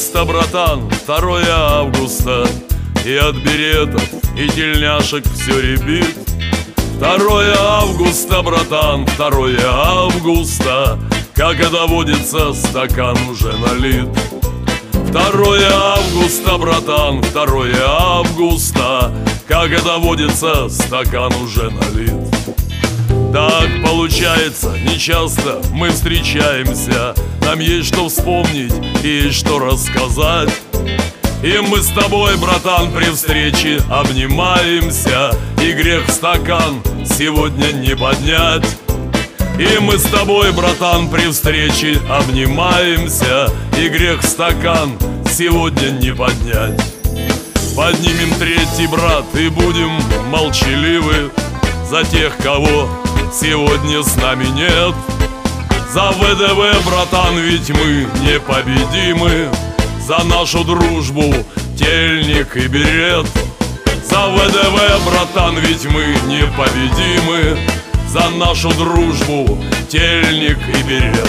августа, братан, 2 августа, и от беретов и тельняшек все рябит. 2 августа, братан, 2 августа, как это водится, стакан уже налит. 2 августа, братан, 2 августа, как это водится, стакан уже налит. Так получается, нечасто мы встречаемся, нам есть что вспомнить и есть что рассказать. И мы с тобой, братан, при встрече обнимаемся, и грех стакан сегодня не поднять. И мы с тобой, братан, при встрече обнимаемся, и грех стакан сегодня не поднять. Поднимем 3-й, брат, и будем молчаливы за тех, кого сегодня с нами нет. За ВДВ, братан, ведь мы непобедимы, за нашу дружбу тельник и берет. За ВДВ, братан, ведь мы непобедимы, за нашу дружбу тельник и берет.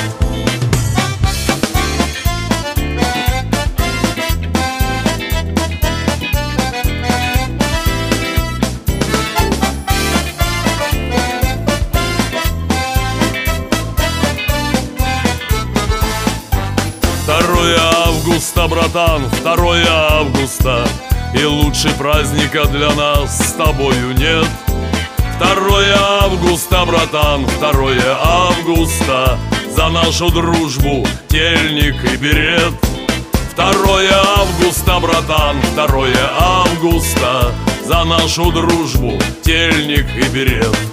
Августа, братан, 2 августа, и лучше праздника для нас с тобою нет. 2 августа, братан, 2 августа, за нашу дружбу тельник и берет. 2 августа, братан, 2 августа, за нашу дружбу тельник и берет.